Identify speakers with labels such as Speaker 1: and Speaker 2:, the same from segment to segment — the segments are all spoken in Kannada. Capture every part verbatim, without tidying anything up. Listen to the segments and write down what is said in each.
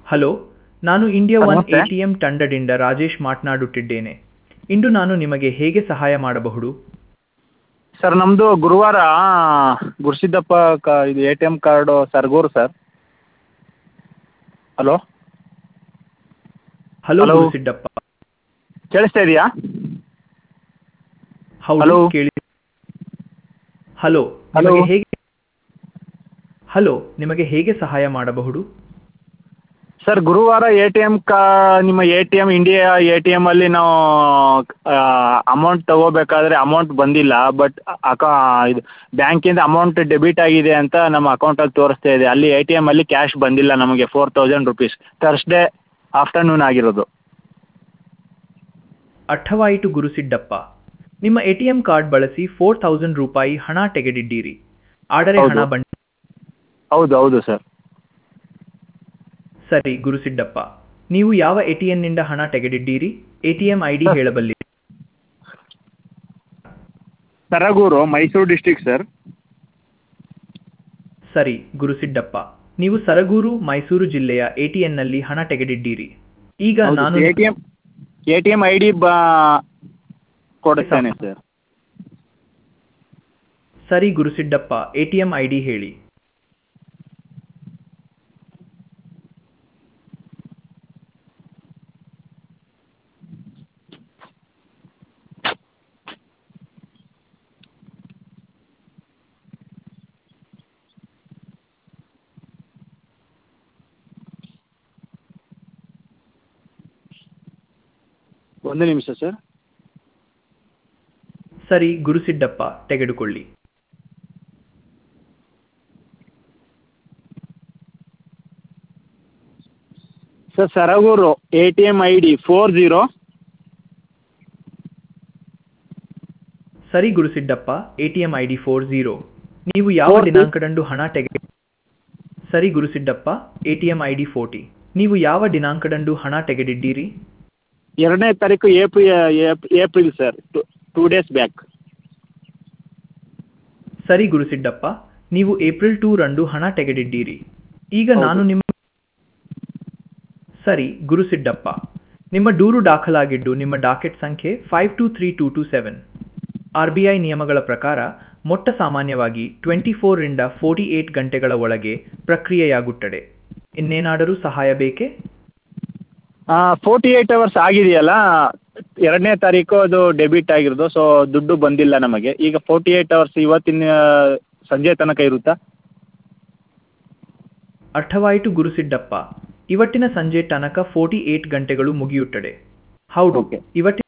Speaker 1: ಹಲೋ, ನಾನು ಇಂಡಿಯಾ ಒನ್
Speaker 2: ನಮಸ್ತೆ.
Speaker 1: ಎಟಿಎಂ ತಂಡದಿಂದ ರಾಜೇಶ್ ಮಾತನಾಡುತ್ತಿದ್ದೇನೆ. ಇಂದು ನಾನು ನಿಮಗೆ ಹೇಗೆ ಸಹಾಯ ಮಾಡಬಹುದು?
Speaker 2: ಸರ್ ನಮ್ಮದು ಗುರುವಾರ ಗುರುಸಿದ್ದಪ್ಪ ಕ ಇದು A T M card Saraguru sir. Hello
Speaker 1: hello
Speaker 2: hello
Speaker 1: Gurusiddappa.
Speaker 2: ಕೇಳಿಸ್ತಾ ಇದೆಯಾ?
Speaker 1: ಹೌದು,
Speaker 2: ಹಲೋ
Speaker 1: ಕೇಳಿ. ಹಲೋ,
Speaker 2: ಹಲೋ
Speaker 1: ನಿಮಗೆ ಹೇಗೆ ಹಲೋ ನಿಮಗೆ ಹೇಗೆ ಸಹಾಯ ಮಾಡಬಹುದು?
Speaker 2: ಸರ್ ಗುರುವಾರ ಎ ಟಿ ಎಮ್ ಕಾ ನಿಮ್ಮ A T M India A T ಎಮ್ಮಲ್ಲಿ ನಾವು ಅಮೌಂಟ್ ತೊಗೋಬೇಕಾದ್ರೆ ಅಮೌಂಟ್ ಬಂದಿಲ್ಲ. ಬಟ್ ಅಕಾ ಇದು ಬ್ಯಾಂಕಿಂದ ಅಮೌಂಟ್ ಡೆಬಿಟ್ ಆಗಿದೆ ಅಂತ ನಮ್ಮ ಅಕೌಂಟಲ್ಲಿ ತೋರಿಸ್ತಾ ಇದೆ. ಅಲ್ಲಿ ಎ ಟಿ ಎಮ್ಮಲ್ಲಿ ಕ್ಯಾಶ್ ಬಂದಿಲ್ಲ ನಮಗೆ four thousand rupees Thursday afternoon ಆಗಿರೋದು.
Speaker 1: ಅರ್ಥವಾಯಿತು ಗುರುಸಿದ್ದಪ್ಪ. ನಿಮ್ಮ ಎಟಿಎಂ ಕಾರ್ಡ್ ಬಳಸಿ ಫೋರ್ ತೌಸಂಡ್ ರೂಪಾಯಿ ಹಣ ತೆಗೆದಿದ್ದೀರಿ. ಆದರೆ ಹಣ
Speaker 2: ಹೌದು
Speaker 1: ಬಂದ
Speaker 2: ಹೌದು ಹೌದು ಸರ್.
Speaker 1: ಸರಿ ಗುರುಸಿದ್ದಪ್ಪ, ನೀವು ಯಾವ ಎಟಿಎಂನಿಂದ ಹಣ ತೆಗೆದಿದ್ದೀರಿ? ಎಟಿಎಂ ಐ ಡಿ
Speaker 2: ಸರ್
Speaker 1: ಹೇಳಬಲ್ಲಿ?
Speaker 2: Saraguru, Mysuru district sir.
Speaker 1: ಸರಿ ಗುರುಸಿದ್ದಪ್ಪ, ನೀವು ಸರಗೂರು ಮೈಸೂರು ಜಿಲ್ಲೆಯ ಎಟಿಎಂನಲ್ಲಿ ಹಣ ತೆಗೆದಿದ್ದೀರಿ. ಈಗ
Speaker 2: ಹೌದು
Speaker 1: ನಾನು
Speaker 2: A T M A T M I D ಬಾ ಕೊಡುತ್ತೇನೆ
Speaker 1: ನಿಮಗೆ
Speaker 2: ಸರ್.
Speaker 1: ಸರಿ ಗುರುಸಿದ್ದಪ್ಪ, ಎಟಿಎಂ ಐ ಡಿ ಹೇಳಿ.
Speaker 2: ಒಂದು ನಿಮಿಷ ಸರ್.
Speaker 1: ಸರಿ ಗುರುಸಿದ್ದಪ್ಪ, ತೆಗೆದುಕೊಳ್ಳಿ.
Speaker 2: Sir Saraguru A T M I D four zero
Speaker 1: ಸರಿ Gurusiddappa, ATM I D four zero. ನೀವು ಯಾವ
Speaker 2: ಫೋರ್ ಸಿಕ್ಸ್
Speaker 1: ದಿನಾಂಕದಂದು ಹಣ ತೆಗೆ ಸರಿ Gurusiddappa, ATM I D forty. ನೀವು ಯಾವ ದಿನಾಂಕದಂದು ಹಣ ತೆಗೆದಿದ್ದೀರಿ?
Speaker 2: ಎರಡನೇ ತಾರೀಕು ಏಪ್ರಿ April sir. Two two days back.
Speaker 1: ಸರಿ ಗುರುಸಿದ್ದಪ್ಪ, ನೀವು ಏಪ್ರಿಲ್ ಟೂ ರಂದು ಹಣ ತೆಗೆದಿದ್ದೀರಿ. ಈಗ
Speaker 2: ಹೌದು
Speaker 1: ನಾನು ನಿಮ್ಮ ಸರಿ ಗುರುಸಿದ್ದಪ್ಪ, ನಿಮ್ಮ ದೂರು ದಾಖಲಾಗಿದ್ದು ನಿಮ್ಮ ಡಾಕೆಟ್ ಸಂಖ್ಯೆ five two three two two seven. R B I ನಿಯಮಗಳ ಪ್ರಕಾರ ಮೊಟ್ಟ ಸಾಮಾನ್ಯವಾಗಿ ಟ್ವೆಂಟಿ ಫೋರ್ರಿಂದ ಫೋರ್ಟಿ ಏಟ್ ಗಂಟೆಗಳ ಒಳಗೆ ಪ್ರಕ್ರಿಯೆಯಾಗುತ್ತದೆ. ಇನ್ನೇನಾದರೂ ಸಹಾಯ ಬೇಕೇ?
Speaker 2: ಫೋರ್ಟಿ ಏಯ್ಟ್ ಅವರ್ಸ್ ಆಗಿದೆಯಲ್ಲ, ಎರಡನೇ ತಾರೀಕು ಅದು ಡೆಬಿಟ್ ಆಗಿರೋದು. ಸೊ ದುಡ್ಡು ಬಂದಿಲ್ಲ ನಮಗೆ. ಈಗ ಫೋರ್ಟಿ ಏಯ್ಟ್ ಅವರ್ಸ್ ಇವತ್ತಿನ ಸಂಜೆ ತನಕ ಇರುತ್ತಾ?
Speaker 1: ಅರ್ಥವಾಯಿತು ಗುರುಸಿದ್ದಪ್ಪ, ಇವತ್ತಿನ ಸಂಜೆ ತನಕ ಫೋರ್ಟಿ ಏಟ್ ಗಂಟೆಗಳು ಮುಗಿಯುತ್ತದೆ. ಹೌದು,
Speaker 2: ಓಕೆ.
Speaker 1: ಇವತ್ತಿನ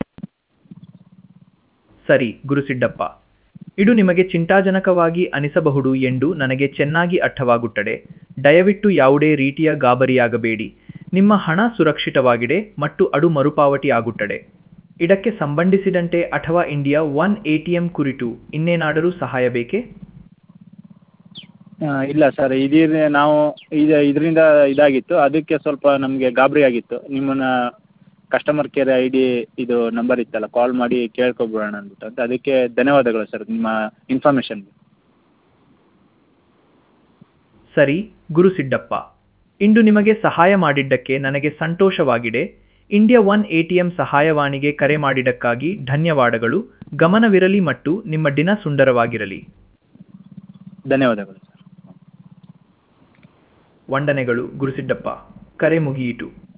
Speaker 1: ಸರಿ ಗುರುಸಿದ್ದಪ್ಪ, ಇದು ನಿಮಗೆ ಚಿಂತಾಜನಕವಾಗಿ ಅನಿಸಬಹುದು ಎಂದು ನನಗೆ ಚೆನ್ನಾಗಿ ಅರ್ಥವಾಗುತ್ತದೆ. ದಯವಿಟ್ಟು ಯಾವುದೇ ರೀತಿಯ ಗಾಬರಿಯಾಗಬೇಡಿ. ನಿಮ್ಮ ಹಣ ಸುರಕ್ಷಿತವಾಗಿದೆ ಮತ್ತು ಅದು ಮರುಪಾವತಿ ಆಗುತ್ತದೆ. ಇದಕ್ಕೆ ಸಂಬಂಧಿಸಿದಂತೆ ಅಥವಾ ಇಂಡಿಯಾ ಒನ್ ಎಟಿಎಂ ಕುರಿತು ಇನ್ನೇನಾದರೂ ಸಹಾಯ ಬೇಕೇ?
Speaker 2: ಆ, ಇಲ್ಲ ಸರ್, ಇದೇ ನಾವು ಇದು ಇದರಿಂದ ಇದಾಗಿತ್ತು, ಅದಕ್ಕೆ ಸ್ವಲ್ಪ ನಮಗೆ ಗಾಬರಿ ಆಗಿತ್ತು. ನಿಮ್ಮನ್ನ ಕಸ್ಟಮರ್ ಕೇರ್ ಐ ಡಿ ಇದು ನಂಬರ್ ಇತ್ತಲ್ಲ, ಕಾಲ್ ಮಾಡಿ ಕೇಳ್ಕೊಬಿಡೋಣ ಅಂದ್ಬಿಟ್ಟು ಅಂತ. ಅದಕ್ಕೆ ಧನ್ಯವಾದಗಳು ಸರ್ ನಿಮ್ಮ ಇನ್ಫಾರ್ಮೇಷನ್ಗೆ.
Speaker 1: ಸರಿ ಗುರುಸಿದ್ದಪ್ಪ, ಇಂದು ನಿಮಗೆ ಸಹಾಯ ಮಾಡಿದ್ದಕ್ಕೆ ನನಗೆ ಸಂತೋಷವಾಗಿದೆ. ಇಂಡಿಯಾ ಒನ್ ಎಟಿಎಂ ಸಹಾಯವಾಣಿಗೆ ಕರೆ ಮಾಡಿದ್ದಕ್ಕಾಗಿ ಧನ್ಯವಾದಗಳು. ಗಮನವಿರಲಿ ಮತ್ತು ನಿಮ್ಮ ದಿನ ಸುಂದರವಾಗಿರಲಿ.
Speaker 2: ಧನ್ಯವಾದಗಳು ಸರ್.
Speaker 1: ವಂದನೆಗಳು ಗುರುಸಿದ್ದಪ್ಪ, ಕರೆ ಮುಗಿಯಿತು.